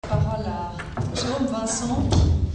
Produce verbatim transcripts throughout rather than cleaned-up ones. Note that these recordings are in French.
parole à Jérôme Vincent.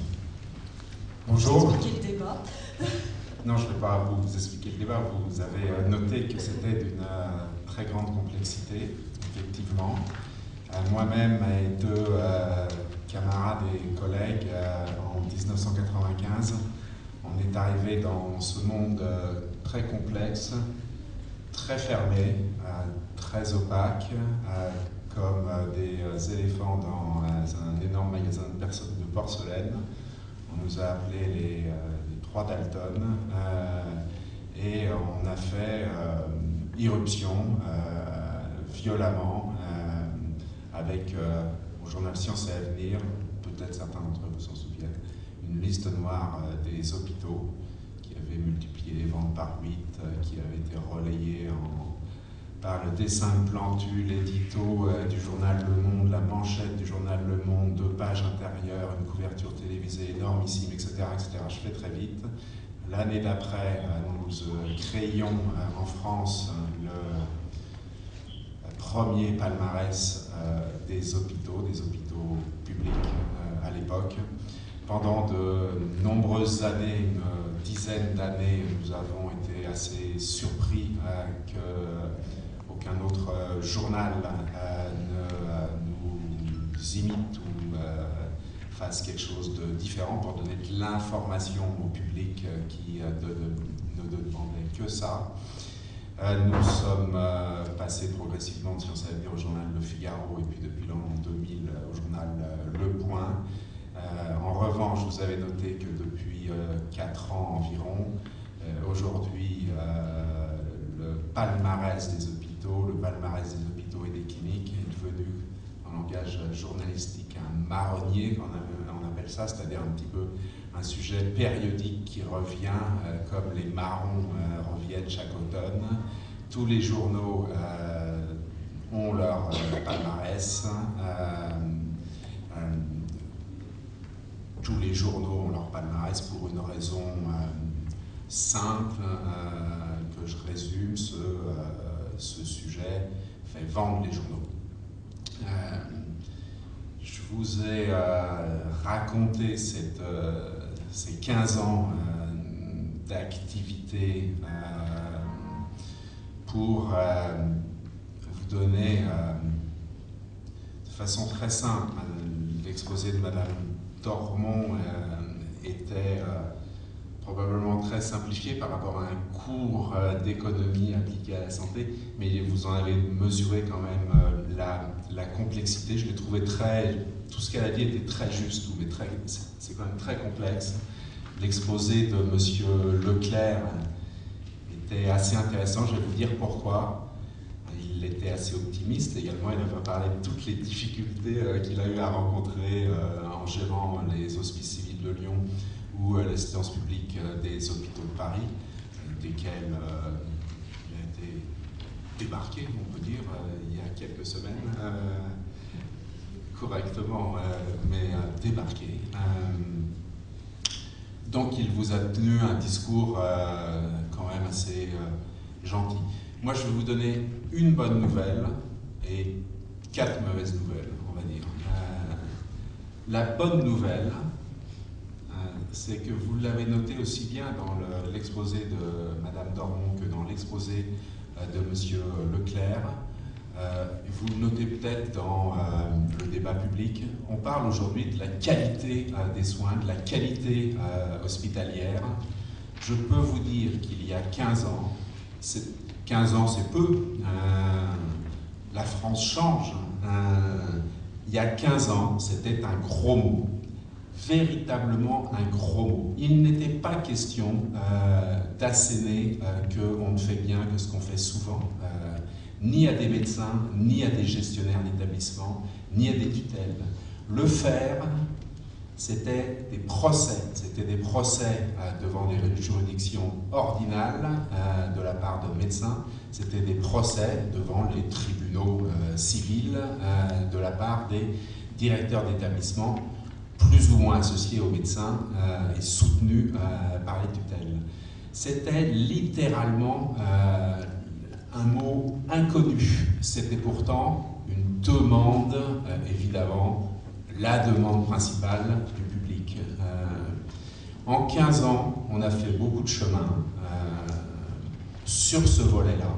Bonjour. Pour expliquer le débat. Non, je ne vais pas vous expliquer le débat. Vous avez noté que c'était d'une très grande complexité, effectivement. Moi-même et deux euh, camarades et collègues, euh, en mille neuf cent quatre-vingt-quinze, on est arrivé dans ce monde euh, très complexe, très fermé, euh, très opaque, euh, comme euh, des euh, éléphants dans euh, un énorme magasin de, de porcelaine. On nous a appelés les, euh, les trois Dalton, euh, et on a fait euh, irruption euh, violemment euh, avec, euh, au journal Science et Avenir, peut-être certains d'entre vous s'en souviennent, une liste noire euh, des hôpitaux qui avait multiplié les ventes par huit, euh, qui avait été relayée en, par le dessin de Plantu, l'édito euh, du journal Le Monde, la manchette du journal Le Monde, deux pages intérieures, une couverture télévisée énormissime, et cetera, et cetera. Je fais très vite. L'année d'après, euh, nous euh, créions euh, en France euh, le premier palmarès euh, des hôpitaux, des hôpitaux publics euh, à l'époque. Pendant de nombreuses années, une dizaine d'années, nous avons été assez surpris euh, qu'aucun autre euh, journal euh, ne euh, nous imite ou euh, fasse quelque chose de différent pour donner de l'information au public euh, qui euh, de, de, ne demandait que ça. Euh, nous sommes euh, passés progressivement de Science et Avenir au journal Le Figaro et puis depuis l'an deux mille euh, au journal euh, Le Point. Euh, en revanche, vous avez noté que depuis euh, quatre ans environ, euh, aujourd'hui, euh, le palmarès des hôpitaux, le palmarès des hôpitaux et des cliniques est devenu, en langage journalistique, un marronnier, on appelle ça, c'est-à-dire un petit peu un sujet périodique qui revient, euh, comme les marrons euh, reviennent chaque automne. Tous les journaux euh, ont leur euh, palmarès. Euh, euh, tous les journaux ont leur palmarès pour une raison euh, simple, euh, que je résume, ce, euh, ce sujet fait vendre les journaux. Euh, je vous ai euh, raconté cette, euh, ces quinze ans euh, d'activité euh, pour euh, vous donner euh, de façon très simple l'exposé de Madame Dormont euh, était euh, probablement très simplifié par rapport à un cours euh, d'économie appliqué à la santé, mais vous en avez mesuré quand même euh, la, la complexité. Je l'ai trouvé très... Tout ce qu'elle a dit était très juste, mais très, c'est quand même très complexe. L'exposé de Monsieur Leclerc était assez intéressant, je vais vous dire pourquoi. Il était assez optimiste également, il a parlé de toutes les difficultés euh, qu'il a eu à rencontrer euh, en gérant les hospices civils de Lyon ou euh, l'assistance publique euh, des hôpitaux de Paris, euh, desquels euh, il a été débarqué, on peut dire, euh, il y a quelques semaines, euh, correctement, euh, mais euh, débarqué. Euh, donc il vous a tenu un discours euh, quand même assez euh, gentil. Moi, je vais vous donner une bonne nouvelle et quatre mauvaises nouvelles, on va dire. Euh, la bonne nouvelle, euh, c'est que vous l'avez noté aussi bien dans l'exposé le, de Madame Dormont que dans l'exposé euh, de Monsieur Leclerc. Euh, vous le notez peut-être dans euh, le débat public. On parle aujourd'hui de la qualité euh, des soins, de la qualité euh, hospitalière. Je peux vous dire qu'il y a quinze ans, quinze ans, c'est peu. Euh, la France change. Euh, il y a quinze ans, c'était un gros mot. Véritablement un gros mot. Il n'était pas question euh, d'asséner euh, qu'on ne fait bien que ce qu'on fait souvent, euh, ni à des médecins, ni à des gestionnaires d'établissement, ni à des tutelles. Le faire, c'était des procès, c'était des procès euh, devant des juridictions ordinales euh, de la part de médecins, c'était des procès devant les tribunaux euh, civils euh, de la part des directeurs d'établissement, plus ou moins associés aux médecins euh, et soutenus euh, par les tutelles. C'était littéralement euh, un mot inconnu, c'était pourtant une demande, euh, évidemment, la demande principale du public. Euh, en quinze ans, on a fait beaucoup de chemin euh, sur ce volet-là.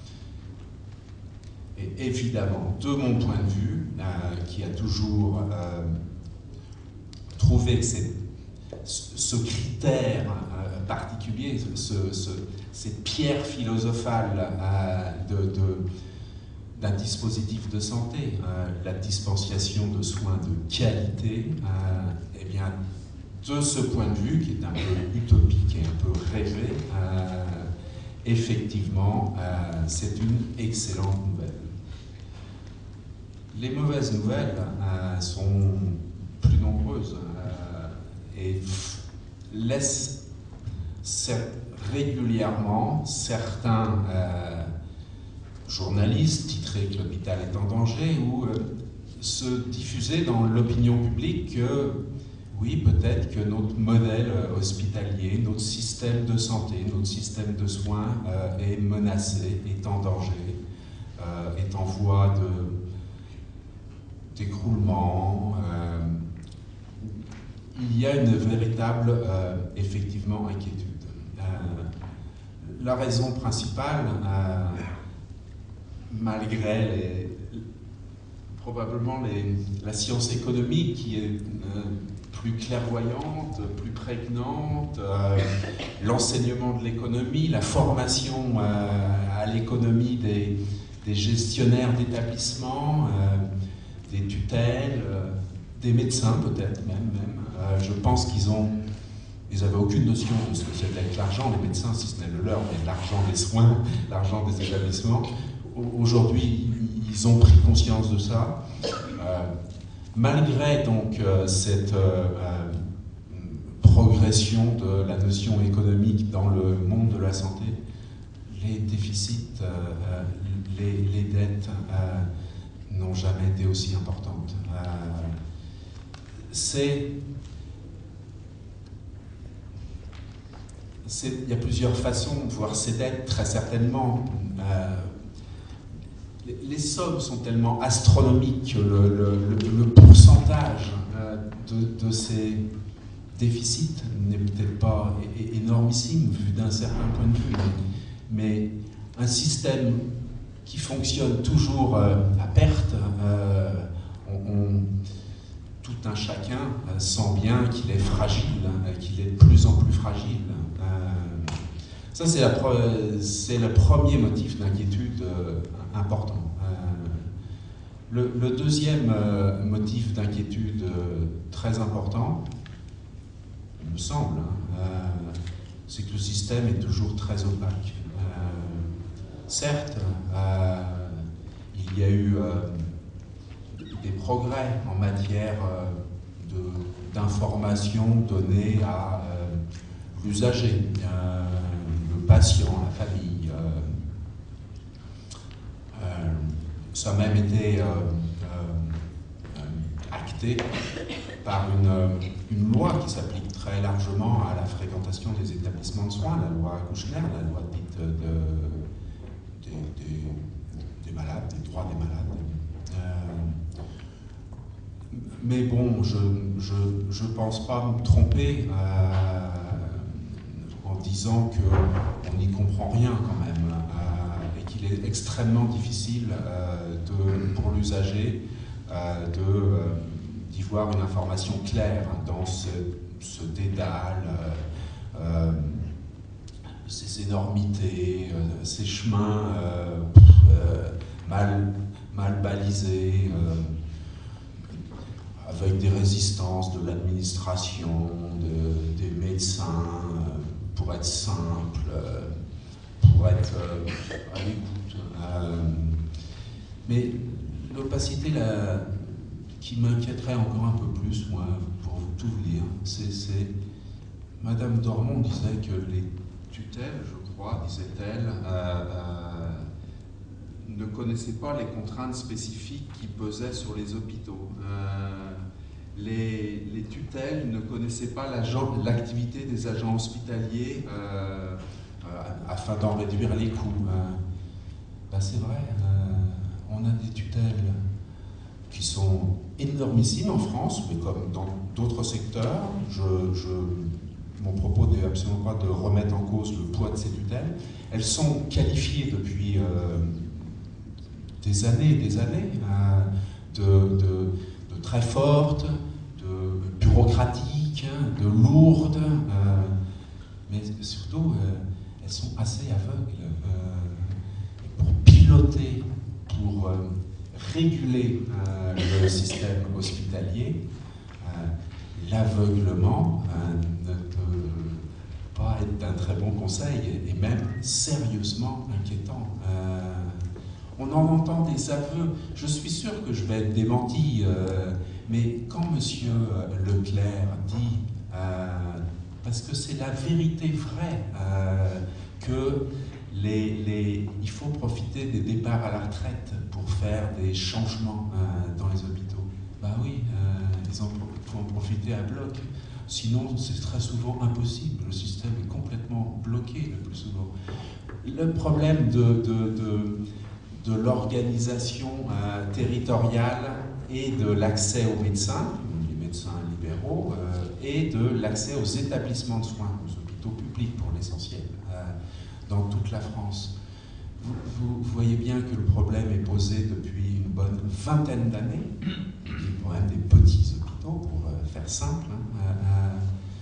Et évidemment, de mon point de vue, euh, qui a toujours euh, trouvé que ce critère euh, particulier, ce, ce, cette pierre philosophale euh, de, de, d'un dispositif de santé, euh, la dispensation de soins de qualité, euh, eh bien, de ce point de vue, qui est un peu utopique et un peu rêvé, euh, effectivement, euh, c'est une excellente nouvelle. Les mauvaises nouvelles euh, sont plus nombreuses euh, et laissent régulièrement certains euh, journalistes titrés que l'hôpital est en danger ou euh, se diffuser dans l'opinion publique que oui, peut-être que notre modèle hospitalier, notre système de santé, notre système de soins euh, est menacé, est en danger, euh, est en voie de d'écroulement. Euh, il y a une véritable, euh, effectivement, inquiétude. Euh, la raison principale, euh, malgré les, probablement les, la science économique qui est euh, plus clairvoyante, plus prégnante, euh, l'enseignement de l'économie, la formation euh, à l'économie des, des gestionnaires d'établissements, euh, des tutelles, euh, des médecins peut-être même. même. Euh, je pense qu'ils ont, ils n'avaient aucune notion de ce que c'était avec l'argent, les médecins, si ce n'est le leur, mais l'argent des soins, l'argent des établissements. Aujourd'hui, ils ont pris conscience de ça. Euh, malgré donc euh, cette euh, euh, progression de la notion économique dans le monde de la santé, les déficits, euh, les, les dettes euh, n'ont jamais été aussi importantes. Euh, c'est, c'est, il y a plusieurs façons de voir ces dettes, très certainement. Euh, les, les sommes sont tellement astronomiques que le, le, le, le pourcentage euh, de, de ces déficits n'est peut-être pas é- énormissime vu d'un certain point de vue, mais un système qui fonctionne toujours euh, à perte, euh, on, on, tout un chacun euh, sent bien qu'il est fragile, hein, qu'il est de plus en plus fragile. Euh, ça, c'est, la pre- c'est le premier motif d'inquiétude euh, important. Euh, le, le deuxième euh, motif d'inquiétude euh, très important, il me semble, hein, euh, c'est que le système est toujours très opaque. Euh, certes, euh, il y a eu euh, des progrès en matière euh, de, d'information donnée à euh, l'usager, euh, le patient, la famille. Euh, euh, ça a même été euh, euh, acté par une, une loi qui s'applique très largement à la fréquentation des établissements de soins, la loi Kouchner, la loi dite de, des, des, des malades, des droits des malades. Euh, mais bon, je ne je, je pense pas me tromper euh, en disant qu'on n'y comprend rien quand même euh, et qu'il est extrêmement difficile euh, de, pour l'usager euh, de, euh, d'y voir une information claire dans ce, ce dédale, euh, euh, ces énormités, euh, ces chemins euh, euh, mal, mal balisés, euh, avec des résistances de l'administration, de, des médecins, euh, pour être simple, euh, pour être euh, à l'écoute. Euh, mais l'opacité là, qui m'inquiéterait encore un peu plus, moi, pour tout vous dire, c'est, c'est Madame Dormont disait que les tutelles, je crois, disait-elle, euh, euh, ne connaissaient pas les contraintes spécifiques qui pesaient sur les hôpitaux. Euh, les, les tutelles ne connaissaient pas l'activité des agents hospitaliers euh, euh, afin d'en réduire les coûts. Euh, ben c'est vrai, euh, on a des tutelles qui sont énormissimes en France, mais comme dans d'autres secteurs. Je, je, mon propos n'est absolument pas de remettre en cause le poids de ces tutelles. Elles sont qualifiées depuis euh, des années et des années euh, de, de, de très fortes, de bureaucratiques, de lourdes, euh, mais surtout, euh, elles sont assez aveugles. Euh, pour piloter, pour euh, réguler euh, le système hospitalier, euh, l'aveuglement euh, ne peut pas être d'un très bon conseil, et, et même sérieusement inquiétant. Euh, on en entend des aveux, je suis sûr que je vais être démenti, euh, mais quand M. Leclerc dit, euh, parce que c'est la vérité vraie, euh, que les, les, il faut profiter des départs à la retraite pour faire des changements euh, dans les hôpitaux. Bah oui, euh, ils en faut en profiter à bloc. Sinon, c'est très souvent impossible. Le système est complètement bloqué le plus souvent. Le problème de, de, de, de l'organisation euh, territoriale et de l'accès aux médecins, les médecins libéraux, euh, et de l'accès aux établissements de soins, aux hôpitaux publics pour l'essentiel, euh, dans toute la France. Vous, vous, vous voyez bien que le problème est posé depuis une bonne vingtaine d'années, le problème des petits hôpitaux, pour euh, faire simple. Hein, euh,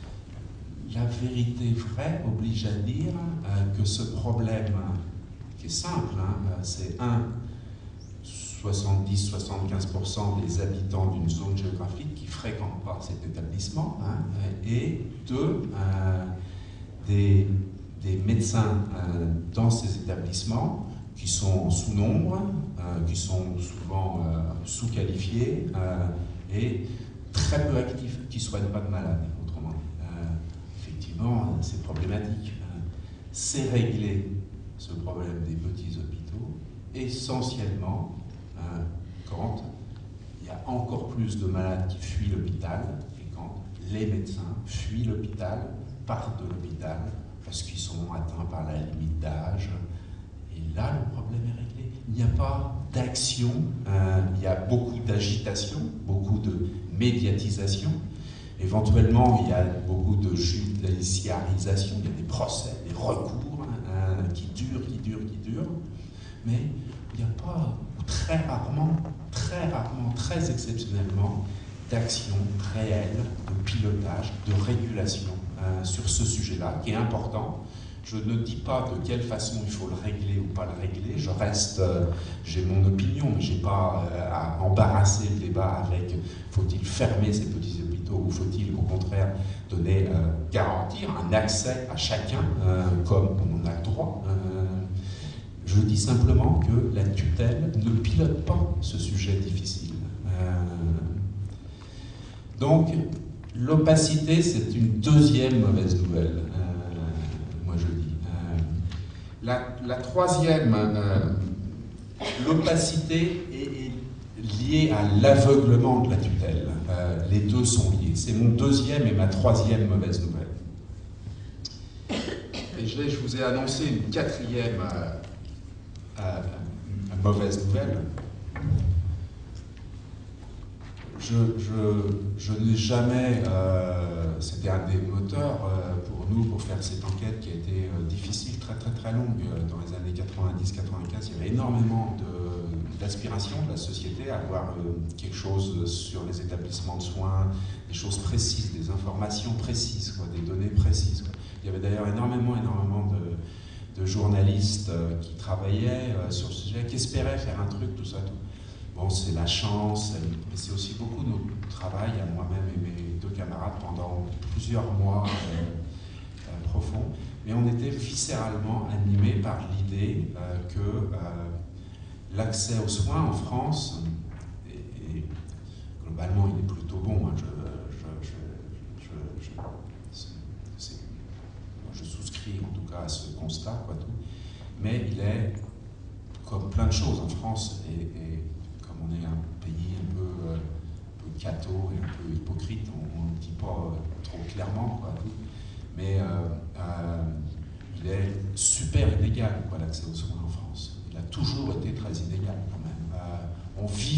la vérité vraie oblige à dire euh, que ce problème, qui est simple, hein, c'est un, soixante-dix à soixante-quinze pour cent des habitants d'une zone géographique qui ne fréquentent pas cet établissement, hein, et deux, euh, des, des médecins euh, dans ces établissements qui sont en sous-nombre, euh, qui sont souvent euh, sous-qualifiés euh, et très peu actifs, qui ne soignent pas de malades, autrement dit. Euh, effectivement, c'est problématique. C'est régler ce problème des petits hôpitaux essentiellement euh, quand il y a encore plus de malades qui fuient l'hôpital et quand les médecins fuient l'hôpital, partent de l'hôpital parce qu'ils sont atteints par la limite d'âge. Et là, le problème est réglé. Il n'y a pas d'action, euh, il y a beaucoup d'agitation, beaucoup de médiatisation. Éventuellement, il y a beaucoup de judiciarisation, il y a des procès, des recours euh, qui durent, qui durent, qui durent. Mais il n'y a pas, très rarement, très rarement, très exceptionnellement, d'action réelle, de pilotage, de régulation euh, sur ce sujet-là, qui est important. Je ne dis pas de quelle façon il faut le régler ou pas le régler. Je reste, euh, j'ai mon opinion, mais je n'ai pas euh, à embarrasser le débat avec faut-il fermer ces petits hôpitaux ou faut-il au contraire donner, euh, garantir un accès à chacun euh, comme on a le droit. Euh, je dis simplement que la tutelle ne pilote pas ce sujet difficile. Euh, donc, l'opacité, c'est une deuxième mauvaise nouvelle. Je dis. Euh, la, la troisième, euh, l'opacité est, est liée à l'aveuglement de la tutelle. Euh, les deux sont liés. C'est mon deuxième et ma troisième mauvaise nouvelle. Et je, je vous ai annoncé une quatrième euh, euh, mauvaise nouvelle. Je, je, je n'ai jamais, euh, c'était un des moteurs euh, pour nous, pour faire cette enquête qui a été euh, difficile, très très très longue, euh, dans les années quatre-vingt-dix quatre-vingt-quinze. Il y avait énormément d'aspiration de, de la société à avoir euh, quelque chose sur les établissements de soins, des choses précises, des informations précises, quoi, des données précises. Quoi. Il y avait d'ailleurs énormément, énormément de, de journalistes euh, qui travaillaient euh, sur ce sujet, qui espéraient faire un truc, tout ça, tout. Bon, c'est la chance, mais c'est aussi beaucoup notre travail, à moi-même et mes deux camarades, pendant plusieurs mois euh, euh, profonds. Mais on était viscéralement animés par l'idée euh, que euh, l'accès aux soins en France, et, et globalement il est plutôt bon, hein, je, je, je, je, je, je souscris en tout cas à ce constat, quoi, tout. Mais il est, comme plein de choses en France, et, et on est un pays un peu, euh, un peu catho et un peu hypocrite, on ne le dit pas euh, trop clairement, quoi, mais euh, euh, il est super inégal, l'accès aux soins en France. Il a toujours été très inégal quand même. Euh, on vit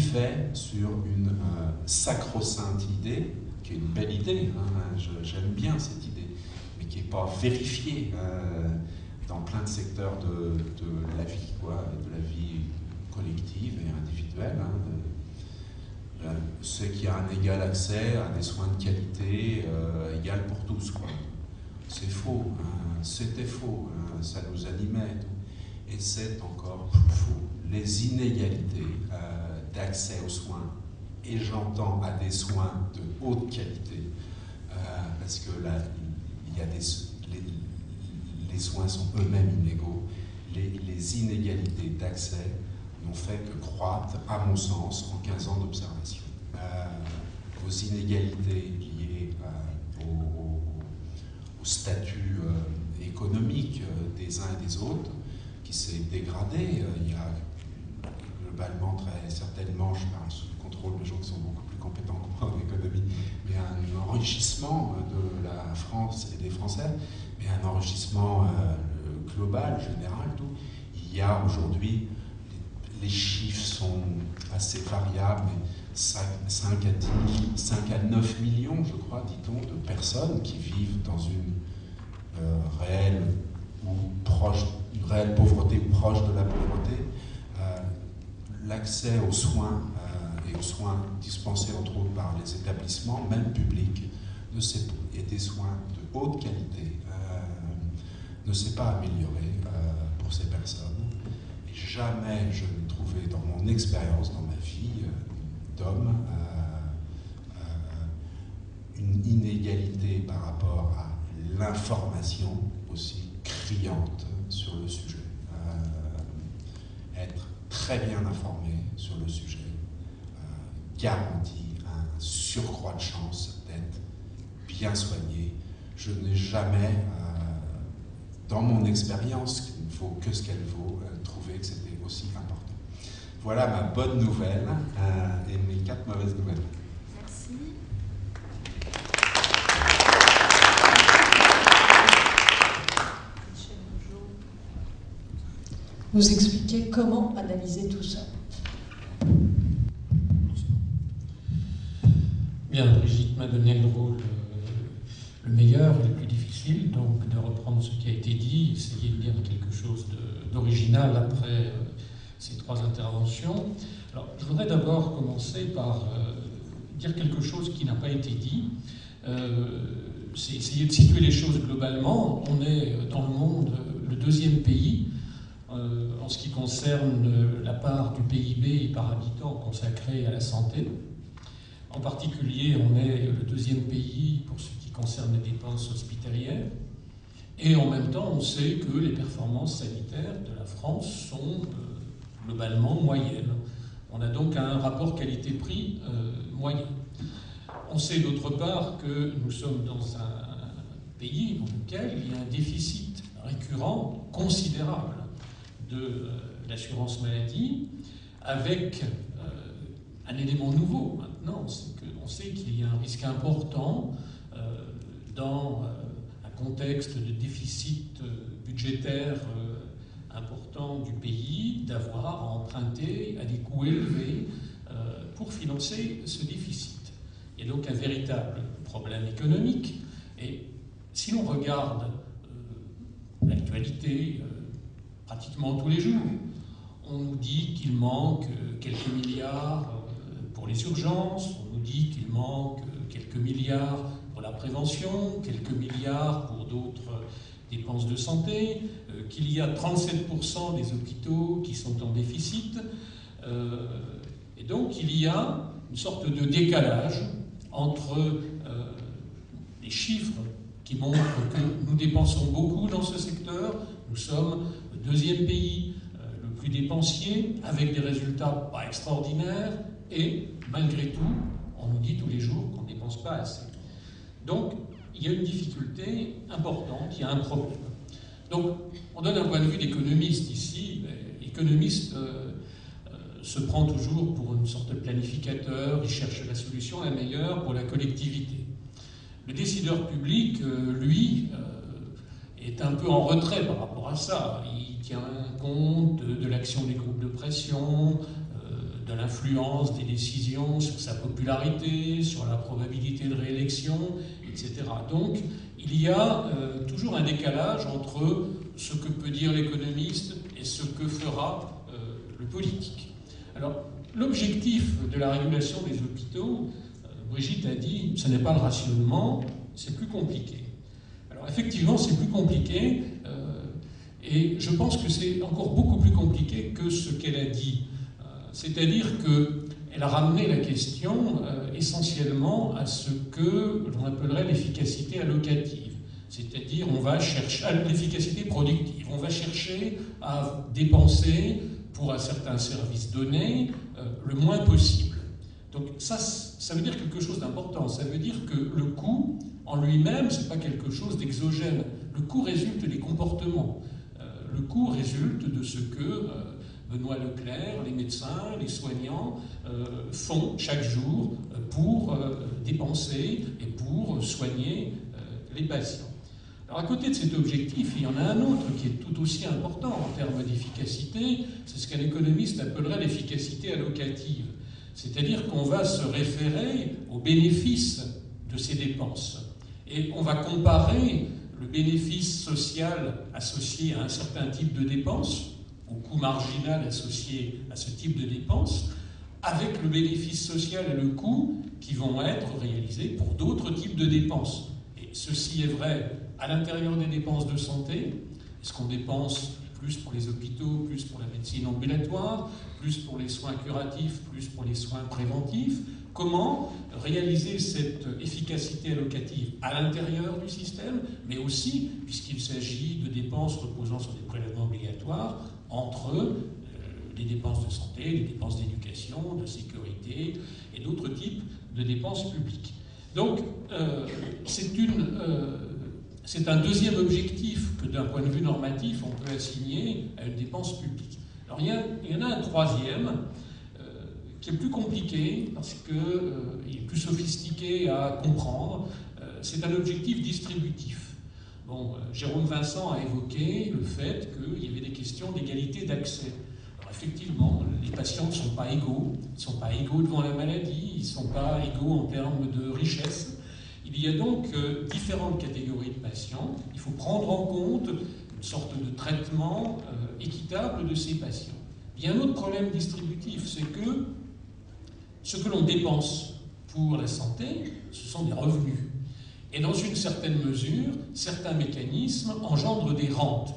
fait sur une euh, sacro-sainte idée, qui est une belle idée, hein, j'aime bien cette idée, mais qui n'est pas vérifiée euh, dans plein de secteurs de, de la vie, quoi, de la vie collective et individuelle. Hein, de, euh, c'est qu'il y a un égal accès à des soins de qualité euh, égal pour tous, quoi. C'est faux, hein, c'était faux, hein, ça nous animait, tout. Et c'est encore plus faux. Les inégalités euh, d'accès aux soins, et j'entends à des soins de haute qualité, euh, parce que là, il y a des, les, les soins sont eux-mêmes inégaux, les, les inégalités d'accès n'ont fait que croître, à mon sens, en quinze ans d'observation. Euh, aux inégalités liées euh, au, au, au statut euh, économique euh, des uns et des autres, qui s'est dégradé. Euh, il y a globalement, très certainement, je parle sous le contrôle de gens qui sont beaucoup plus compétents que moi en économie, mais un enrichissement de la France et des Français, mais un enrichissement euh, global, général, tout. Il y a aujourd'hui, les, les chiffres sont assez variables, mais cinq à neuf millions, je crois, dit-on, de personnes qui vivent dans une euh, réelle ou proche, une réelle pauvreté ou proche de la pauvreté. Euh, l'accès aux soins euh, et aux soins dispensés entre autres par les établissements, même publics, ne et des soins de haute qualité, euh, ne s'est pas amélioré euh, pour ces personnes. Et jamais je n'ai trouvé dans mon expérience, dans ma vie euh, d'homme, euh, euh, une inégalité par rapport à l'information aussi criante sur le sujet. Euh, être très bien informé sur le sujet euh, garantit un surcroît de chance d'être bien soigné. Je n'ai jamais, euh, dans mon expérience, qui ne vaut que ce qu'elle vaut, euh, trouvé que c'était aussi important. Voilà ma bonne nouvelle euh, et mes quatre mauvaises nouvelles. Merci. Vous expliquez comment analyser tout ça. Bien, Brigitte m'a donné le rôle euh, le meilleur, le plus difficile, donc de reprendre ce qui a été dit, essayer de dire quelque chose d'original après euh, ces trois interventions. Alors, je voudrais d'abord commencer par euh, dire quelque chose qui n'a pas été dit. Euh, c'est essayer de situer les choses globalement. On est dans le monde le deuxième pays euh, en ce qui concerne la part du P I B par habitant consacrée à la santé. En particulier, on est le deuxième pays pour ce qui concerne les dépenses hospitalières. Et en même temps, on sait que les performances sanitaires de la France sont euh, globalement moyennes. On a donc un rapport qualité-prix euh, moyen. On sait d'autre part que nous sommes dans un pays dans lequel il y a un déficit récurrent considérable de euh, l'assurance maladie, avec euh, un élément nouveau maintenant, c'est qu'on sait qu'il y a un risque important euh, dans euh, un contexte de déficit euh, budgétaire euh, important du pays, d'avoir à emprunter à des coûts élevés euh, pour financer ce déficit. Il y a donc un véritable problème économique, et si l'on regarde euh, l'actualité euh, pratiquement tous les jours, on nous dit qu'il manque euh, quelques milliards euh, pour les urgences, on nous dit qu'il manque euh, quelques milliards pour la prévention, quelques milliards pour d'autres dépenses de santé, euh, qu'il y a trente-sept pour cent des hôpitaux qui sont en déficit, euh, et donc il y a une sorte de décalage entre euh, les chiffres qui montrent que nous dépensons beaucoup dans ce secteur, nous sommes le deuxième pays euh, le plus dépensier, avec des résultats pas extraordinaires, et malgré tout, on nous dit tous les jours qu'on ne dépense pas assez. Donc, il y a une difficulté importante, il y a un problème. Donc, on donne un point de vue d'économiste ici. L'économiste euh, euh, se prend toujours pour une sorte de planificateur, il cherche la solution la meilleure pour la collectivité. Le décideur public, euh, lui, euh, est un peu en retrait par rapport à ça. Il tient compte de, de l'action des groupes de pression, euh, de l'influence des décisions sur sa popularité, sur la probabilité de réélection, et cetera. Donc, il y a euh, toujours un décalage entre ce que peut dire l'économiste et ce que fera euh, le politique. Alors, l'objectif de la régulation des hôpitaux, euh, Brigitte a dit, ce n'est pas le rationnement, c'est plus compliqué. Alors, effectivement, c'est plus compliqué, euh, et je pense que c'est encore beaucoup plus compliqué que ce qu'elle a dit. Euh, c'est-à-dire qu'elle a ramené la question euh, essentiellement à ce que l'on appellerait l'efficacité allocative. C'est-à-dire, on va chercher à l'efficacité productive. On va chercher à dépenser pour un certain service donné euh, le moins possible. Donc ça, ça veut dire quelque chose d'important. Ça veut dire que le coût, en lui-même, ce n'est pas quelque chose d'exogène. Le coût résulte des comportements. Euh, le coût résulte de ce que euh, Benoît Leclerc, les médecins, les soignants euh, font chaque jour pour euh, dépenser et pour soigner euh, les patients. Alors à côté de cet objectif, il y en a un autre qui est tout aussi important en termes d'efficacité, c'est ce qu'un économiste appellerait l'efficacité allocative. C'est-à-dire qu'on va se référer aux bénéfices de ces dépenses. Et on va comparer le bénéfice social associé à un certain type de dépenses, au coût marginal associé à ce type de dépenses, avec le bénéfice social et le coût qui vont être réalisés pour d'autres types de dépenses. Et ceci est vrai à l'intérieur des dépenses de santé. Est-ce qu'on dépense plus pour les hôpitaux, plus pour la médecine ambulatoire, plus pour les soins curatifs, plus pour les soins préventifs? Comment réaliser cette efficacité allocative à l'intérieur du système, mais aussi, puisqu'il s'agit de dépenses reposant sur des prélèvements obligatoires, entre euh, les dépenses de santé, les dépenses d'éducation, de sécurité et d'autres types de dépenses publiques. Donc, euh, c'est une... Euh, C'est un deuxième objectif que, d'un point de vue normatif, on peut assigner à une dépense publique. Alors, il y, a, il y en a un troisième euh, qui est plus compliqué parce qu'il euh, est plus sophistiqué à comprendre. Euh, c'est un objectif distributif. Bon, euh, Jérôme Vincent a évoqué le fait qu'il y avait des questions d'égalité d'accès. Alors, effectivement, les patients ne sont pas égaux. Ils ne sont pas égaux devant la maladie. Ils ne sont pas égaux en termes de richesse. Il y a donc euh, différentes catégories de patients. Il faut prendre en compte une sorte de traitement euh, équitable de ces patients. Il y a un autre problème distributif, c'est que ce que l'on dépense pour la santé, ce sont des revenus. Et dans une certaine mesure, certains mécanismes engendrent des rentes.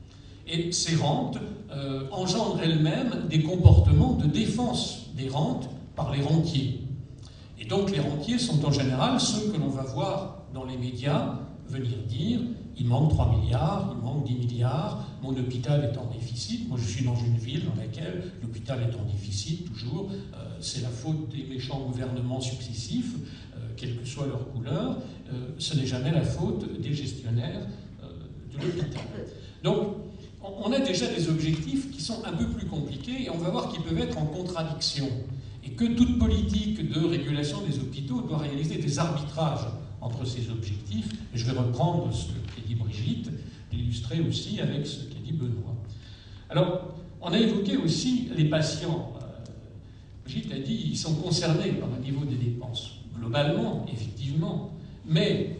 Et ces rentes euh, engendrent elles-mêmes des comportements de défense des rentes par les rentiers. Et donc les rentiers sont en général ceux que l'on va voir dans les médias venir dire « il manque trois milliards, il manque dix milliards, mon hôpital est en déficit ». Moi je suis dans une ville dans laquelle l'hôpital est en déficit toujours, euh, c'est la faute des méchants gouvernements successifs, euh, quelle que soit leur couleur, euh, ce n'est jamais la faute des gestionnaires euh, de l'hôpital. Donc on a déjà des objectifs qui sont un peu plus compliqués et on va voir qu'ils peuvent être en contradiction. Et que toute politique de régulation des hôpitaux doit réaliser des arbitrages entre ces objectifs. Et je vais reprendre ce qu'a dit Brigitte, l'illustrer aussi avec ce qu'a dit Benoît. Alors, on a évoqué aussi les patients. Euh, Brigitte a dit qu'ils sont concernés par le niveau des dépenses. Globalement, effectivement. Mais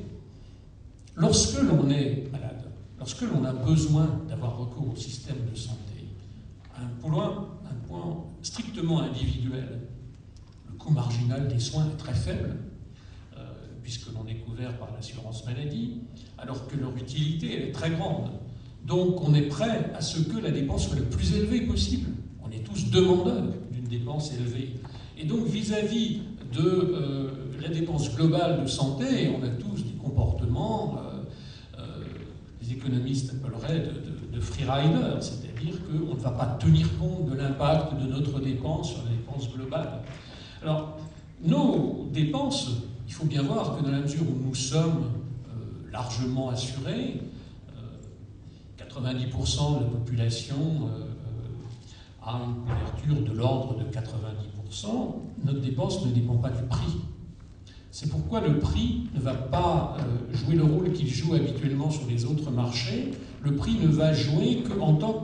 lorsque l'on est malade, lorsque l'on a besoin d'avoir recours au système de santé, un point, un point strictement individuel, le coût marginal des soins est très faible, euh, puisque l'on est couvert par l'assurance maladie, alors que leur utilité elle est très grande. Donc on est prêt à ce que la dépense soit le plus élevée possible. On est tous demandeurs d'une dépense élevée. Et donc vis-à-vis de euh, la dépense globale de santé, on a tous des comportements, euh, euh, les économistes appelleraient de, de, de freerider, c'est-à-dire qu'on ne va pas tenir compte de l'impact de notre dépense sur la dépense globale. Alors, nos dépenses, il faut bien voir que dans la mesure où nous sommes euh, largement assurés, euh, quatre-vingt-dix pour cent de la population euh, a une couverture de l'ordre de quatre-vingt-dix pour cent, notre dépense ne dépend pas du prix. C'est pourquoi le prix ne va pas euh, jouer le rôle qu'il joue habituellement sur les autres marchés, le prix ne va jouer qu'en tant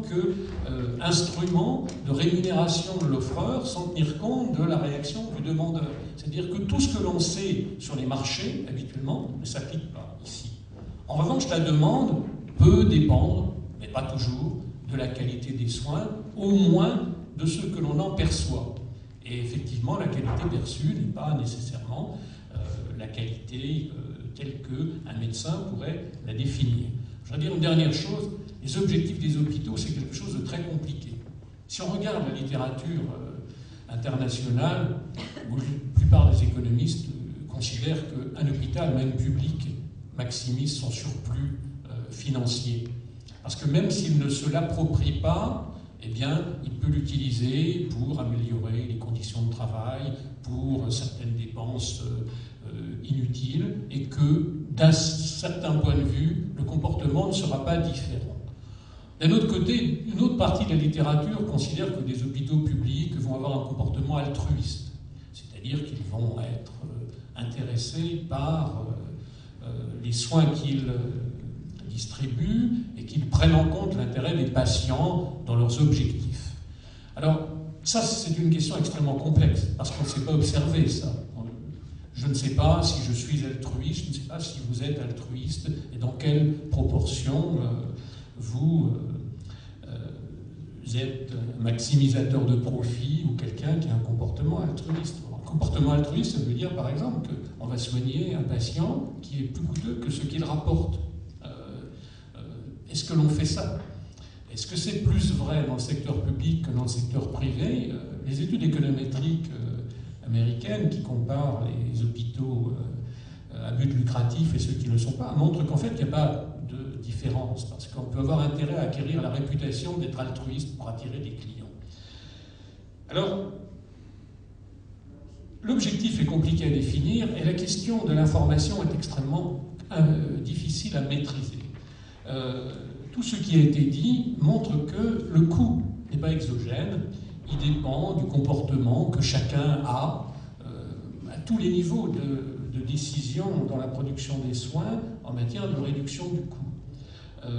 qu'instrument euh, de rémunération de l'offreur sans tenir compte de la réaction du demandeur. C'est-à-dire que tout ce que l'on sait sur les marchés, habituellement, ne s'applique pas ici. En revanche, la demande peut dépendre, mais pas toujours, de la qualité des soins, au moins de ce que l'on en perçoit. Et effectivement, la qualité perçue n'est pas nécessairement euh, la qualité euh, telle qu'un médecin pourrait la définir. Je voudrais dire une dernière chose, les objectifs des hôpitaux, c'est quelque chose de très compliqué. Si on regarde la littérature euh, internationale, la plupart des économistes euh, considèrent qu'un hôpital, même public, maximise son surplus euh, financier. Parce que même s'il ne se l'approprie pas, eh bien, il peut l'utiliser pour améliorer les conditions de travail, pour certaines dépenses euh, inutiles, et que, d'un certain point de vue, le comportement ne sera pas différent. D'un autre côté, une autre partie de la littérature considère que des hôpitaux publics vont avoir un comportement altruiste, c'est-à-dire qu'ils vont être euh, intéressés par euh, euh, les soins qu'ils euh, distribuent et qu'ils prennent en compte l'intérêt des patients dans leurs objectifs. Alors, ça, c'est une question extrêmement complexe, parce qu'on ne sait pas observer ça. Je ne sais pas si je suis altruiste, je ne sais pas si vous êtes altruiste, et dans quelle proportion euh, vous, euh, euh, vous êtes maximisateur de profit ou quelqu'un qui a un comportement altruiste. Un comportement altruiste, ça veut dire, par exemple, qu'on va soigner un patient qui est plus coûteux que ce qu'il rapporte. Euh, euh, est-ce que l'on fait ça ? Est-ce que c'est plus vrai dans le secteur public que dans le secteur privé ? euh, Les études économétriques euh, américaines qui comparent les hôpitaux euh, à but lucratif et ceux qui ne le sont pas montrent qu'en fait, il n'y a pas de différence, parce qu'on peut avoir intérêt à acquérir la réputation d'être altruiste pour attirer des clients. Alors, l'objectif est compliqué à définir et la question de l'information est extrêmement euh, difficile à maîtriser. Euh, tout ce qui a été dit montre que le coût n'est pas exogène, il dépend du comportement que chacun a euh, à tous les niveaux de, de décision dans la production des soins en matière de réduction du coût. Euh,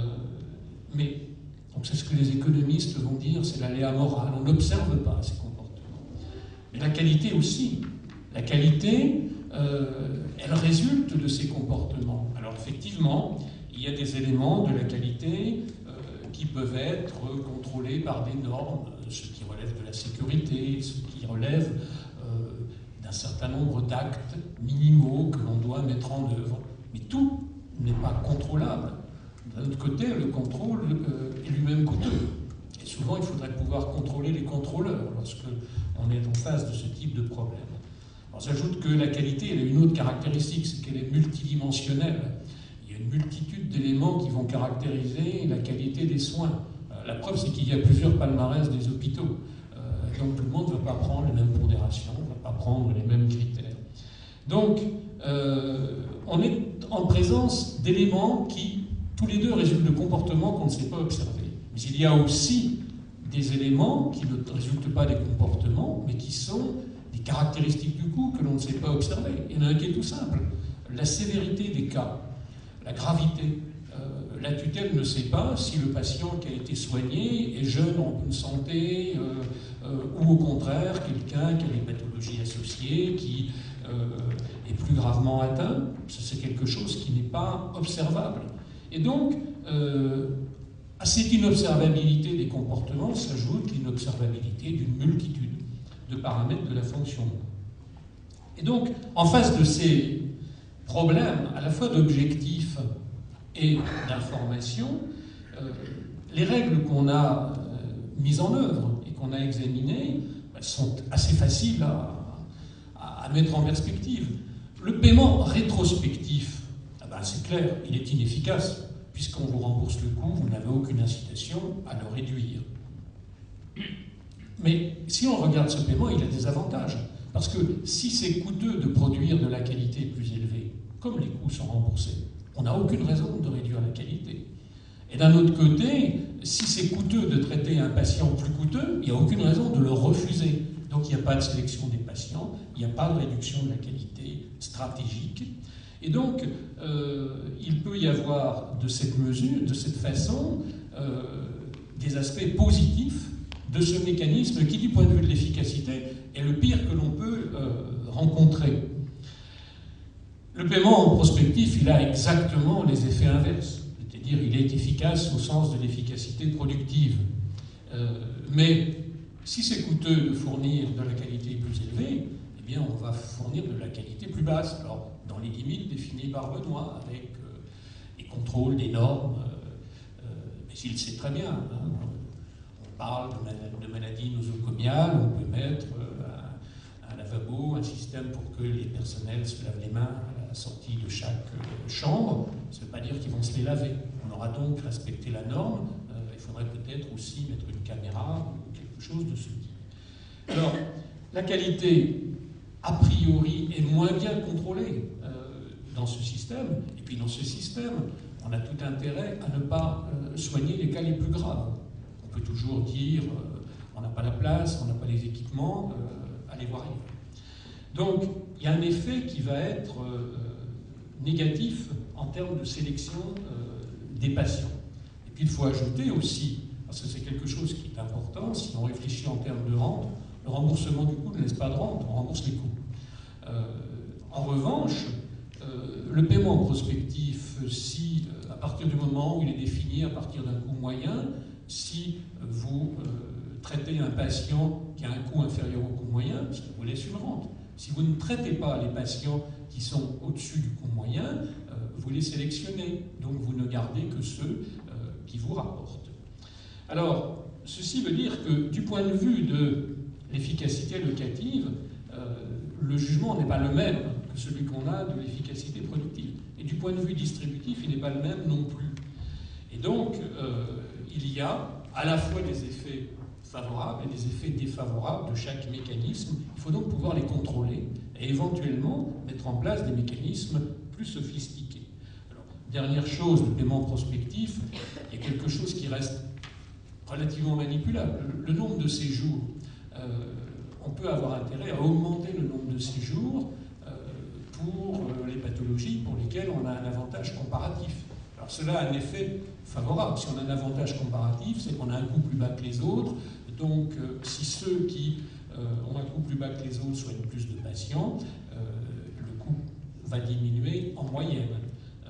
mais, donc c'est ce que les économistes vont dire, c'est l'aléa moral, on n'observe pas ces comportements. Mais la qualité aussi. La qualité, euh, elle résulte de ces comportements. Alors effectivement, il y a des éléments de la qualité euh, qui peuvent être contrôlés par des normes, ce qui relève de la sécurité, ce qui relève euh, d'un certain nombre d'actes minimaux que l'on doit mettre en œuvre. Mais tout n'est pas contrôlable. D'un autre côté, le contrôle euh, est lui-même coûteux. Et souvent, il faudrait pouvoir contrôler les contrôleurs lorsque on est en face de ce type de problème. Alors, j'ajoute que la qualité, elle a une autre caractéristique, c'est qu'elle est multidimensionnelle. Il y a une multitude d'éléments qui vont caractériser la qualité des soins. Euh, la preuve, c'est qu'il y a plusieurs palmarès des hôpitaux. Euh, donc tout le monde ne va pas prendre les mêmes pondérations, ne va pas prendre les mêmes critères. Donc, euh, on est en présence d'éléments qui, tous les deux, résultent de comportements qu'on ne sait pas observer. Mais il y a aussi des éléments qui ne résultent pas des comportements, mais qui sont des caractéristiques du coût que l'on ne sait pas observer. Il y en a un qui est tout simple. La sévérité des cas, la gravité. Euh, la tutelle ne sait pas si le patient qui a été soigné est jeune, en bonne santé, euh, euh, ou au contraire, quelqu'un qui a des pathologies associées, qui euh, est plus gravement atteint. C'est quelque chose qui n'est pas observable. Et donc, euh, à cette inobservabilité des comportements s'ajoute l'inobservabilité d'une multitude de paramètres de la fonction. Et donc, en face de ces problèmes, à la fois d'objectifs et d'information, euh, les règles qu'on a euh, mises en œuvre et qu'on a examinées bah, sont assez faciles à, à, à mettre en perspective. Le paiement rétrospectif, ah ben, c'est clair, il est inefficace, puisqu'on vous rembourse le coût, vous n'avez aucune incitation à le réduire. Mais si on regarde ce paiement, il a des avantages. Parce que si c'est coûteux de produire de la qualité plus élevée, comme les coûts sont remboursés, on n'a aucune raison de réduire la qualité. Et d'un autre côté, si c'est coûteux de traiter un patient plus coûteux, il n'y a aucune raison de le refuser. Donc il n'y a pas de sélection des patients, il n'y a pas de réduction de la qualité stratégique. Et donc, euh, il peut y avoir de cette mesure, de cette façon, euh, des aspects positifs de ce mécanisme qui, du point de vue de l'efficacité, est le pire que l'on peut euh, rencontrer. Le paiement en prospectif, il a exactement les effets inverses, c'est-à-dire il est efficace au sens de l'efficacité productive. Euh, mais si c'est coûteux de fournir de la qualité plus élevée, eh bien on va fournir de la qualité plus basse, alors dans les limites définies par Benoît, avec euh, les contrôles des normes, euh, euh, mais il sait très bien, hein, on parle de, de maladies nosocomiales, on peut mettre euh, un, un lavabo, un système pour que les personnels se lavent les mains à la sortie de chaque euh, chambre, ça ne veut pas dire qu'ils vont se les laver. On aura donc respecté la norme, euh, il faudrait peut-être aussi mettre une caméra ou quelque chose de ce type. Alors, la qualité, a priori, est moins bien contrôlée euh, dans ce système, et puis dans ce système, on a tout intérêt à ne pas euh, soigner les cas les plus graves. On peut toujours dire, euh, on n'a pas la place, on n'a pas les équipements, euh, allez voir ailleurs. Donc, il y a un effet qui va être euh, négatif en termes de sélection euh, des patients. Et puis, il faut ajouter aussi, parce que c'est quelque chose qui est important, si on réfléchit en termes de rente, le remboursement du coût ne laisse pas de rente, on rembourse les coûts. Euh, en revanche, euh, le paiement en prospectif, si, euh, à partir du moment où il est défini à partir d'un coût moyen, si vous euh, traitez un patient qui a un coût inférieur au coût moyen, ça vous laisse une rente. Si vous ne traitez pas les patients qui sont au-dessus du coût moyen, euh, vous les sélectionnez. Donc vous ne gardez que ceux euh, qui vous rapportent. Alors, ceci veut dire que du point de vue de l'efficacité locative, euh, le jugement n'est pas le même que celui qu'on a de l'efficacité productive. Et du point de vue distributif, il n'est pas le même non plus. Et donc, euh, il y a à la fois des effets favorables et des effets défavorables de chaque mécanisme. Il faut donc pouvoir les contrôler et éventuellement mettre en place des mécanismes plus sophistiqués. Alors, dernière chose, le paiement prospectif, il y a quelque chose qui reste relativement manipulable. Le, le nombre de séjours, euh, on peut avoir intérêt à augmenter le nombre de séjours euh, pour euh, les pathologies pour lesquelles on a un avantage comparatif. Alors cela a un effet favorable. Si on a un avantage comparatif, c'est qu'on a un coût plus bas que les autres. Donc euh, si ceux qui euh, ont un coût plus bas que les autres soignent plus de patients, euh, le coût va diminuer en moyenne. Euh,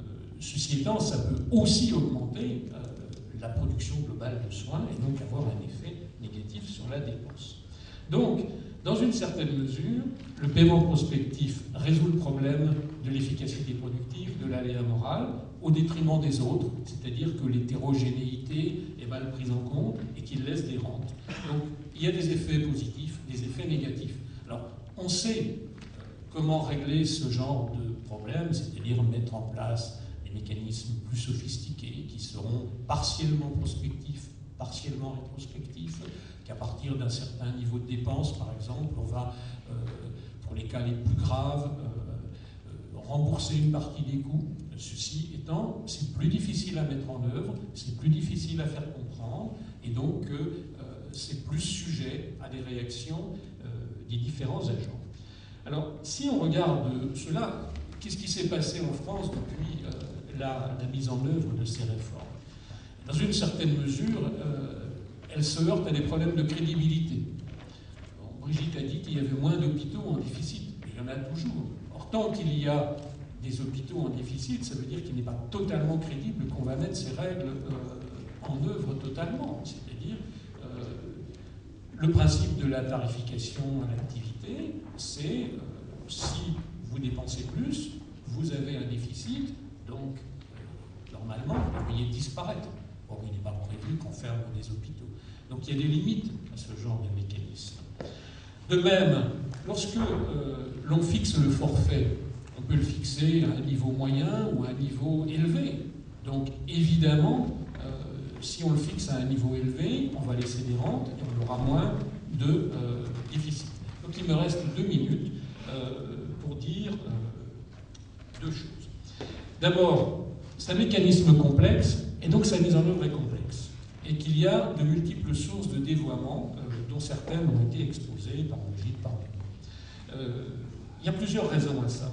ceci étant, ça peut aussi augmenter euh, la production globale de soins et donc avoir un effet négatif sur la dépense. Donc, dans une certaine mesure, le paiement prospectif résout le problème de l'efficacité productive, de l'aléa moral, au détriment des autres, c'est-à-dire que l'hétérogénéité est mal prise en compte et qu'il laisse des rentes. Donc, il y a des effets positifs, des effets négatifs. Alors, on sait comment régler ce genre de problème, c'est-à-dire mettre en place des mécanismes plus sophistiqués qui seront partiellement prospectifs, partiellement rétrospectifs, qu'à partir d'un certain niveau de dépenses, par exemple, on va, euh, pour les cas les plus graves, euh, euh, rembourser une partie des coûts. Ceci étant, c'est plus difficile à mettre en œuvre, c'est plus difficile à faire comprendre, et donc euh, c'est plus sujet à des réactions euh, des différents agents. Alors, si on regarde cela, qu'est-ce qui s'est passé en France depuis euh, la, la mise en œuvre de ces réformes? Dans une certaine mesure, euh, elles se heurtent à des problèmes de crédibilité. Bon, Brigitte a dit qu'il y avait moins d'hôpitaux en déficit, mais il y en a toujours. Or, tant qu'il y a des hôpitaux en déficit, ça veut dire qu'il n'est pas totalement crédible qu'on va mettre ces règles euh, en œuvre totalement. C'est-à-dire, euh, le principe de la tarification à l'activité, c'est euh, si vous dépensez plus, vous avez un déficit, donc euh, normalement, vous devriez disparaître. Bon, il n'est pas prévu qu'on ferme des hôpitaux. Donc il y a des limites à ce genre de mécanisme. De même, lorsque euh, l'on fixe le forfait, on peut le fixer à un niveau moyen ou à un niveau élevé. Donc évidemment, euh, si on le fixe à un niveau élevé, on va laisser des rentes et on aura moins de euh, déficit. Donc il me reste deux minutes euh, pour dire euh, deux choses. D'abord, c'est un mécanisme complexe et donc sa mise en œuvre est complexe. Et qu'il y a de multiples sources de dévoiement, euh, dont certaines ont été exposées par Brigitte, par euh, il y a plusieurs raisons à ça.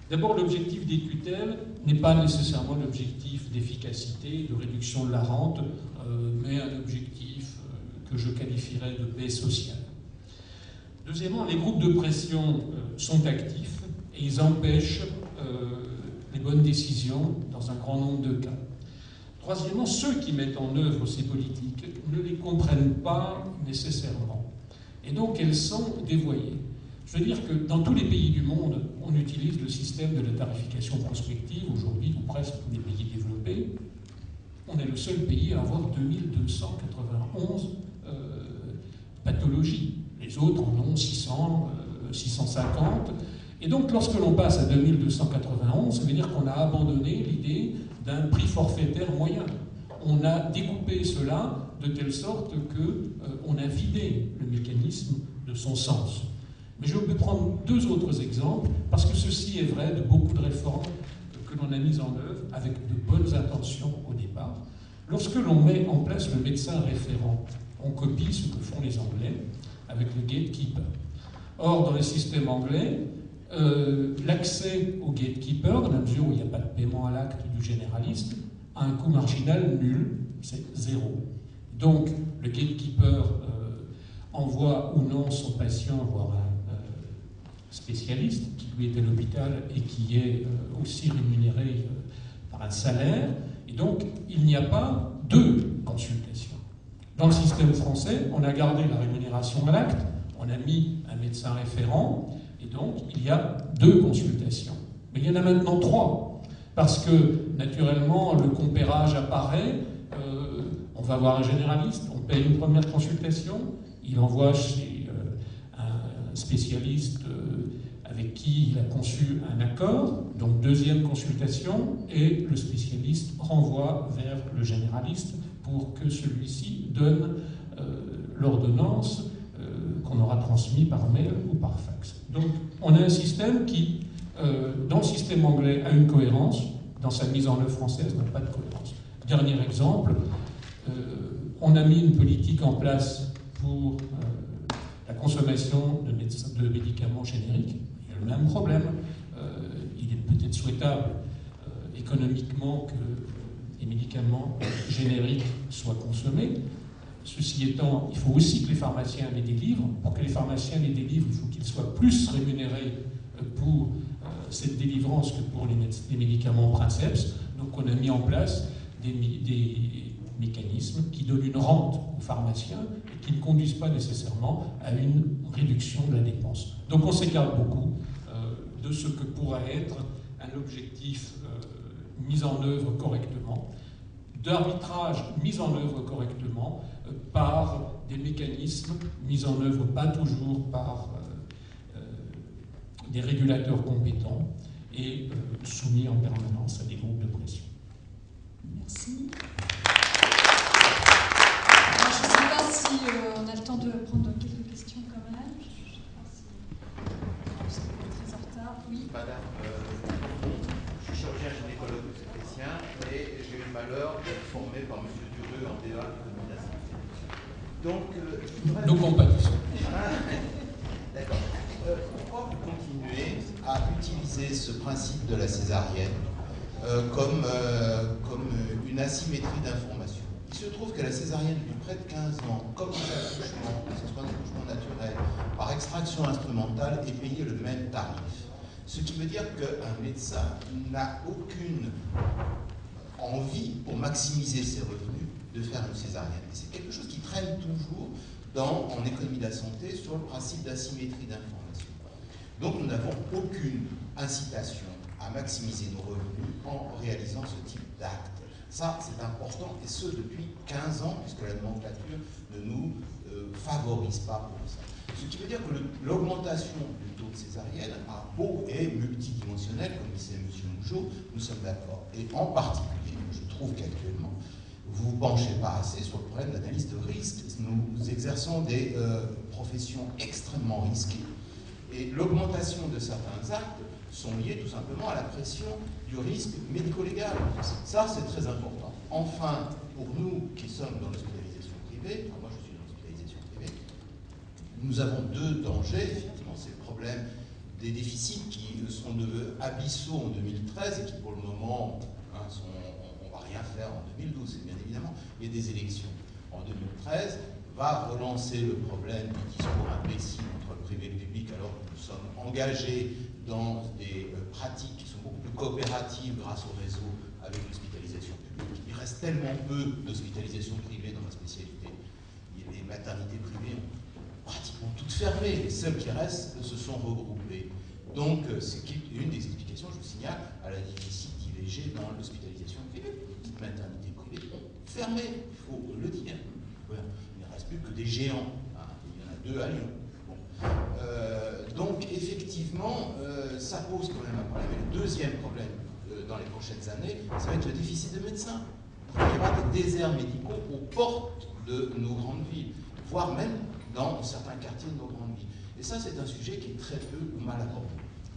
D'abord, l'objectif des tutelles n'est pas nécessairement l'objectif d'efficacité, de réduction de la rente, euh, mais un objectif euh, que je qualifierais de paix sociale. Deuxièmement, les groupes de pression euh, sont actifs et ils empêchent euh, les bonnes décisions dans un grand nombre de cas. Troisièmement, ceux qui mettent en œuvre ces politiques ne les comprennent pas nécessairement. Et donc, elles sont dévoyées. Je veux dire que dans tous les pays du monde, on utilise le système de la tarification prospective, aujourd'hui, ou presque tous les pays développés. On est le seul pays à avoir deux mille deux cent quatre-vingt-onze euh, pathologies. Les autres en ont six cents, euh, six cent cinquante. Et donc, lorsque l'on passe à deux mille deux cent quatre-vingt-onze, ça veut dire qu'on a abandonné l'idée d'un prix forfaitaire moyen. On a découpé cela de telle sorte qu'on euh, a vidé le mécanisme de son sens. Mais je peux prendre deux autres exemples, parce que ceci est vrai de beaucoup de réformes que l'on a mises en œuvre avec de bonnes intentions au départ. Lorsque l'on met en place le médecin référent, on copie ce que font les Anglais avec le gatekeeper. Or, dans les systèmes anglais, euh, l'accès au gatekeeper, dans la mesure où il n'y a pas de paiement à l'acte du généraliste, a un coût marginal nul, c'est zéro. Donc, le gatekeeper euh, envoie ou non son patient voir un spécialiste qui lui est à l'hôpital et qui est euh, aussi rémunéré euh, par un salaire, et donc il n'y a pas deux consultations. Dans le système français, on a gardé la rémunération à l'acte, on a mis un médecin référent, et donc il y a deux consultations. Mais il y en a maintenant trois, parce que naturellement le compérage apparaît, euh, on va voir un généraliste, on paye une première consultation, il envoie chez euh, un spécialiste euh, avec qui il a conçu un accord, donc deuxième consultation, et le spécialiste renvoie vers le généraliste pour que celui-ci donne euh, l'ordonnance euh, qu'on aura transmise par mail ou par fax. Donc on a un système qui, euh, dans le système anglais, a une cohérence, dans sa mise en œuvre française, n'a pas de cohérence. Dernier exemple, euh, on a mis une politique en place pour euh, la consommation de, médecins, de médicaments génériques. Il y a le même problème. Euh, il est peut-être souhaitable euh, économiquement que les médicaments génériques soient consommés. Ceci étant, il faut aussi que les pharmaciens les délivrent. Pour que les pharmaciens les délivrent, il faut qu'ils soient plus rémunérés pour euh, cette délivrance que pour les, les médicaments princeps. Donc on a mis en place des, des mécanismes qui donnent une rente aux pharmaciens et qui ne conduisent pas nécessairement à une réduction de la dépense. Donc on s'écarte beaucoup euh, de ce que pourrait être un objectif euh, mis en œuvre correctement, d'arbitrage mis en œuvre correctement euh, par des mécanismes mis en œuvre pas toujours par euh, euh, des régulateurs compétents et euh, soumis en permanence à des groupes de pression. Merci. Alors, je ne sais pas si euh, on a le temps de prendre quelques questions quand même. Je ne sais pas si vous êtes très en retard. Oui. Madame, euh, je suis chirurgien gynécologue obstétricien et j'ai eu le malheur d'être formé par M. Dureux en D E A économie de la santé. Donc, euh, je voudrais... Nous compatissons. Ah, d'accord. Euh, pourquoi vous continuez à utiliser ce principe de la césarienne euh, comme, euh, comme une asymétrie d'information? Il se trouve que la césarienne, depuis près de quinze ans, comme les accouchements, que ce soit un accouchement naturel, par extraction instrumentale, est payé le même tarif. Ce qui veut dire qu'un médecin n'a aucune envie, pour maximiser ses revenus, de faire une césarienne. Et c'est quelque chose qui traîne toujours dans, en économie de la santé sur le principe d'asymétrie d'information. Donc nous n'avons aucune incitation à maximiser nos revenus en réalisant ce type d'acte. Ça, c'est important, et ce depuis quinze ans, puisque la nomenclature ne nous euh, favorise pas pour ça. Ce qui veut dire que l'augmentation du taux de césarienne a beau et multidimensionnel, comme disait M. Mougeot, nous sommes d'accord. Et en particulier, je trouve qu'actuellement, vous ne vous penchez pas assez sur le problème d'analyse de risque. Nous exerçons des euh, professions extrêmement risquées, et l'augmentation de certains actes sont liés tout simplement à la pression du risque médico-légal. Ça, c'est très important. Enfin, pour nous qui sommes dans l'hospitalisation privée, moi je suis dans l'hospitalisation privée, nous avons deux dangers, effectivement, c'est le problème des déficits qui sont devenus abyssaux en deux mille treize et qui pour le moment, hein, sont, on ne va rien faire en deux mille douze, bien évidemment, il y a des élections en deux mille treize, va relancer le problème du discours imbécile entre le privé et le public, alors que nous sommes engagés dans des euh, pratiques qui sont beaucoup plus coopératives grâce au réseau avec l'hospitalisation publique. Il reste tellement peu d'hospitalisation privée dans ma spécialité. Les maternités privées ont pratiquement toutes fermé. Les seuls qui restent se sont regroupés. Donc, c'est une des explications, je vous signale, à la déficit d'I V G dans l'hospitalisation privée. Les petites maternités privées ont fermé, il faut le dire. Voilà. Il ne reste plus que des géants. Hein. Il y en a deux à Lyon. Bon. Euh, donc, effectivement, euh, ça pose quand même un problème. Et le deuxième problème euh, dans les prochaines années, ça va être le déficit de médecins. Il y aura des déserts médicaux aux portes de nos grandes villes, voire même dans certains quartiers de nos grandes villes. Et ça, c'est un sujet qui est très peu ou mal abordé.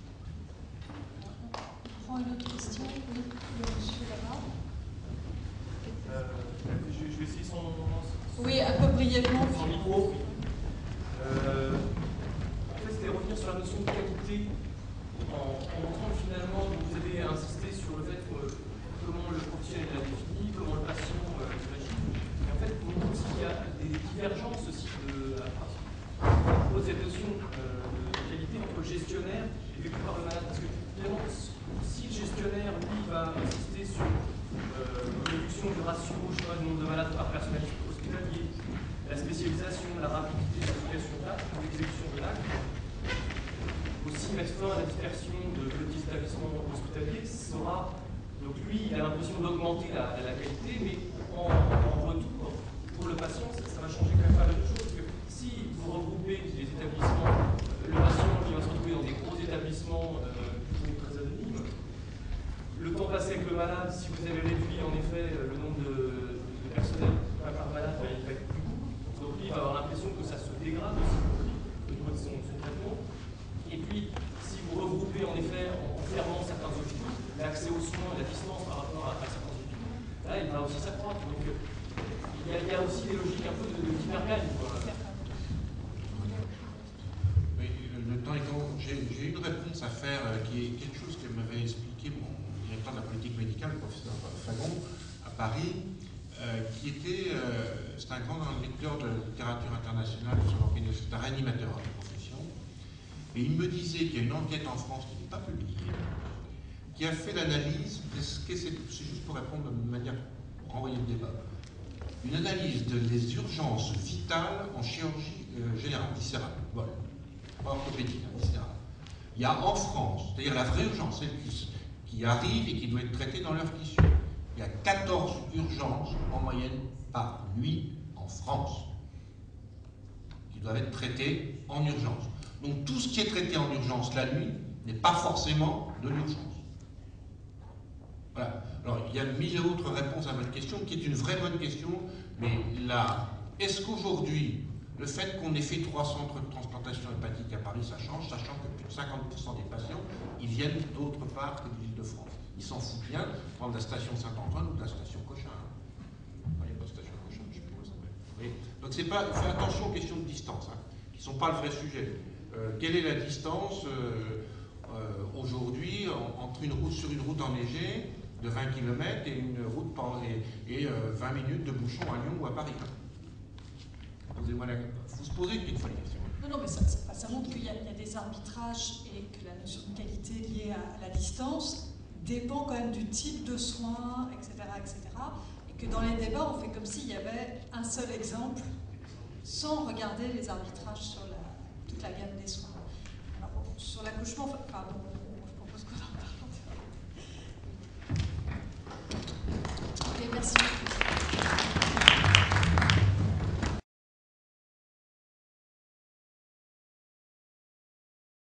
On prend une autre question. Oui, le monsieur là-bas. Euh, je, je vais essayer son... Oui, un peu brièvement. Son micro. Euh, en fait, c'était revenir sur la notion de qualité, en, en montrant que finalement, vous avez insisté sur le fait que, comment le professionnel l'a défini, comment le patient euh, l'imagine. Et en fait, vous montrez aussi qu'il y a des divergences aussi de, à, à cette notion euh, de qualité entre le gestionnaire et vécu par le malade. Parce que finalement, si le gestionnaire, lui, va insister sur euh, une réduction du ratio, je sais pas, du nombre de malades par personnel hospitalier, la spécialisation, la rapidité de l'application d'actes, l'exécution de l'acte, aussi mettre fin à la dispersion de petits établissements hospitaliers, sera. Donc lui, il a l'impression d'augmenter la, la qualité, mais en, en retour, pour le patient, ça, ça va changer quand même pas mal de choses. Parce que si vous regroupez les établissements, le patient qui va se retrouver dans des gros établissements euh, très anonymes, le temps passé avec le malade, si vous avez réduit en effet le nombre de, de personnel par malade, il va être plus court. Donc lui, il va avoir l'impression que ça se dégrade aussi pour lui, au niveau de son, son traitement. Et puis, si vous regroupez en effet en, en fermant certains hôpitaux, l'accès aux soins, la distance par rapport à, à certains hôpitaux, là, il va aussi s'accroître. Donc, il y, a, il y a aussi des logiques un peu de, de divergence. Oui, le temps est grand. J'ai une réponse à faire euh, qui est quelque chose que m'avait expliqué mon directeur de la politique médicale, le professeur Fagon, à Paris, euh, qui était, euh, c'est un grand lecteur de littérature internationale sur l'organisation, c'est un réanimateur de profession, et il me disait qu'il y a une enquête en France qui n'est pas publiée, qui a fait l'analyse, c'est juste pour répondre de manière, pour renvoyer le débat, une analyse de les urgences vitales en chirurgie euh, générale, viscérale, voilà, pas orthopédique, hein, viscérale. Il y a en France, c'est-à-dire la vraie urgence, celle qui, qui arrive et qui doit être traitée dans l'heure qui suit, il y a quatorze urgences en moyenne par nuit en France, qui doivent être traitées en urgence. Donc tout ce qui est traité en urgence la nuit n'est pas forcément de l'urgence. Voilà. Alors, il y a mille autres réponses à votre question, qui est une vraie bonne question, mais là, est-ce qu'aujourd'hui, le fait qu'on ait fait trois centres de transplantation hépatique à Paris, ça change, sachant que plus de cinquante pour cent des patients, ils viennent d'autre part que de l'Île-de-France. Ils s'en foutent bien, prendre la station Saint-Antoine ou de la station Cochin. Enfin, il n'y a pas de station Cochin, je ne sais plus où ça s'appelle. Donc, c'est pas, faites attention aux questions de distance, hein, qui ne sont pas le vrai sujet. Euh, quelle est la distance euh, euh, aujourd'hui entre une route sur une route enneigée de vingt kilomètres et une route et, et euh, vingt minutes de bouchon à Lyon ou à Paris? Posez-moi la question. Vous se posez une fois la question. Non, non, mais ça, ça, ça montre qu'il y, y a des arbitrages et que la notion de qualité liée à, à la distance dépend quand même du type de soins, et cetera, et cetera. Et que dans les débats, on fait comme s'il y avait un seul exemple, sans regarder les arbitrages sur la, toute la gamme des soins. Alors, sur l'accouchement, enfin, bon, je propose qu'on en parle. Ok, merci.